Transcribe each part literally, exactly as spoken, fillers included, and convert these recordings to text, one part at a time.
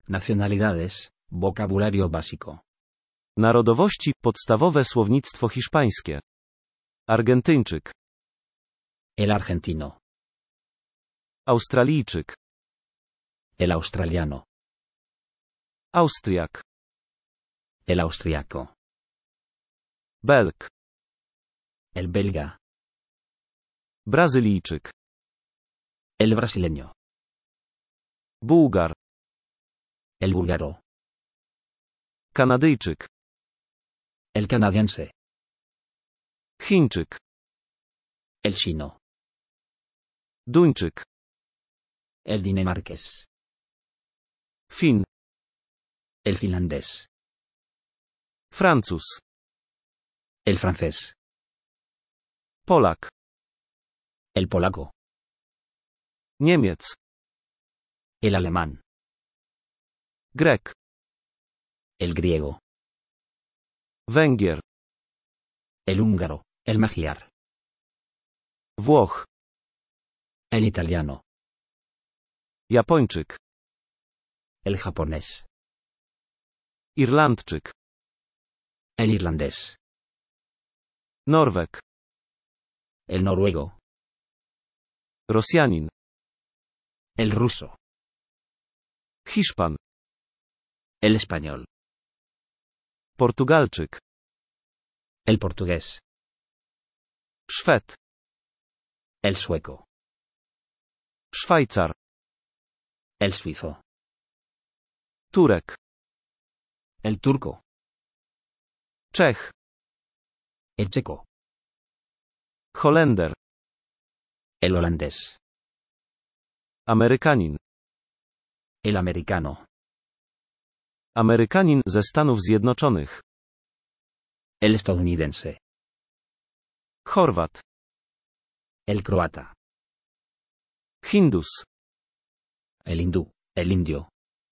Nacionalidades, vocabulario básico. Narodowości, podstawowe słownictwo hiszpańskie. Argentyńczyk. El argentino. Australijczyk. El australiano. Austriak. El austriaco. Belg. El belga. Brazylijczyk. El brasileño. Bułgar. El búlgaro. Kanadyjczyk. El canadiense. Chińczyk. El chino. Duńczyk. El dinamarqués. Fin. El finlandés. Francuz. El francés. Polak. El polaco. Niemiec. El alemán. Grek. El griego. Węgier. El húngaro. El magiar. Włoch. El italiano. Japończyk. El japonés. Irlandczyk. El irlandés. Norweg. El noruego. Rosjanin. El ruso. Hiszpan. El español. Portugalczyk. El portugués. Szwed. El sueco. Szwajcar. El suizo. Turek. El turco. Czech. El checo. Holender. El holandés. Amerykanin. El americano. Amerykanin ze Stanów Zjednoczonych. El estadounidense. Chorwat. El croata. Hindus. El hindú. El indio.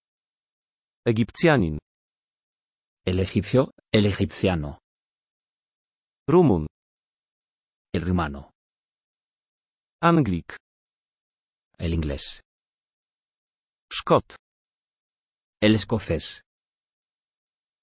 Egipcjanin. El egipcio. El egipciano. Rumun. El rumano. Anglik. El inglés. Szkot. El escocés.